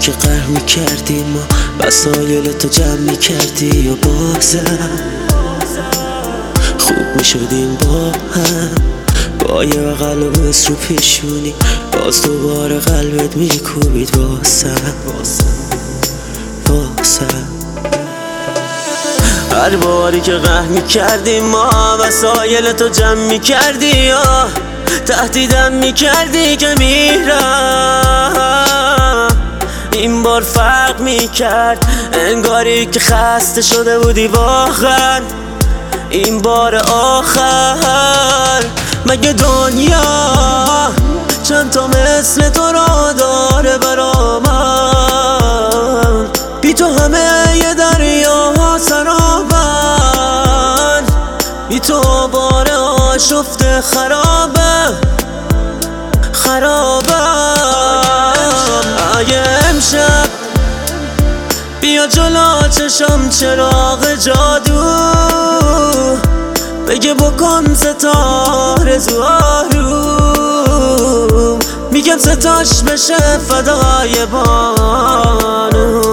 که قهر میکردی ما وسایل تو جمع میکردی و بازم خوب میشدیم با هم، با یه بغل و بس رو پیشونی باز دوباره قلبت میکوبید واسم. هر باری که قهر میکردیم ما وسایل تو جمع میکردی یا تهدیدم میکردی که میرم. این بار فرق میکرد، انگاری که خسته شده بودی واقعا. این بار آخر مگه دنیا چند تا مثل تو را داره برا من؟ بی تو همه یه دریا سرابن، بی تو بار آشفته خرابم. اگه امشب بیا جلو چشم چراغ جادو بگه بکن ستاره زوارو، میگم ستاش بشه فدای بانو.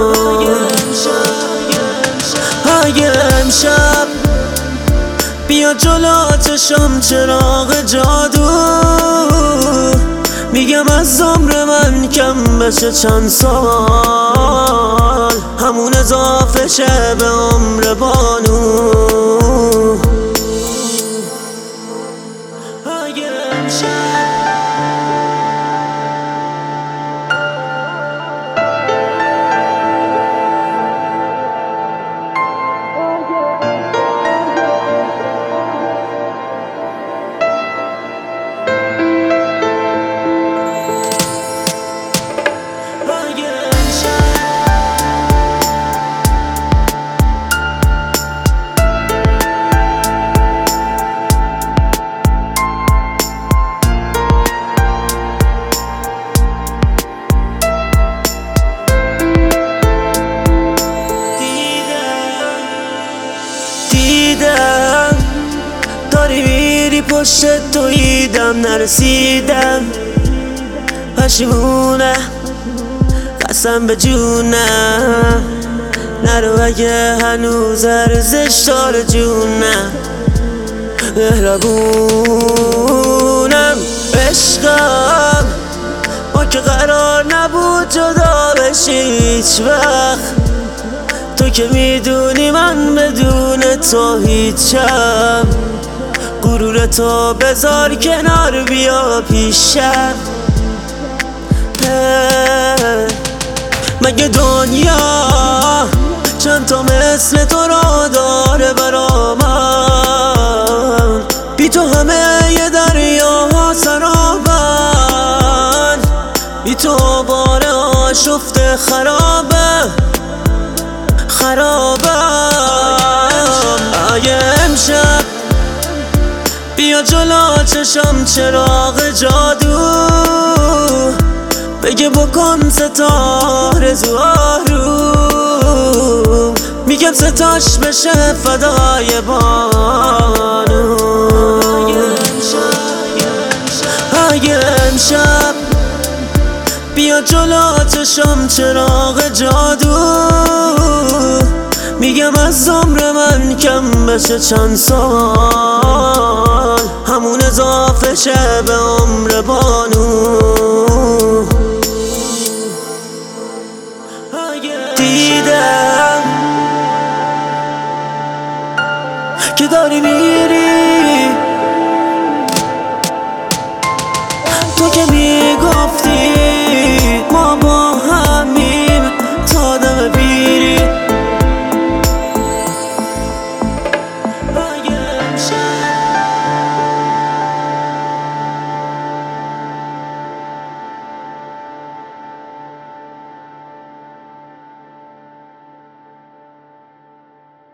اگه امشب بیا جلو چشم چراغ جادو میگم از عمر من کم بشه چند سال، همون اضافه شه به عمر بانو. اگه امشب داری میری پشت تویدم نرسیدم، پشیمونه قسم به جونم نرو اگه هنوز ارزش داره جونم. مهربونم عشقم ما که قرار نبود جدا بشی هیچ وقت، تو که میدونی من بدون تو هیچم. غرور تو بذار کنار بیا پیشم. مگه دنیا چند تا مثل تو را داره برا من؟ بی تو همه یه دریا سرابن، بی تو بار آشفته خرابم. اگه امشب بیا جلو چشم چراغ جادو بگه بکن ستاره زوارو، میگم ستاش بشه فدای بانو. اگه امشب بیا جلو چشم چراغ جادو میگم از عمر من کم بشه چند سال، همون اضافه شه به عمر بانو. دیدم که داری میری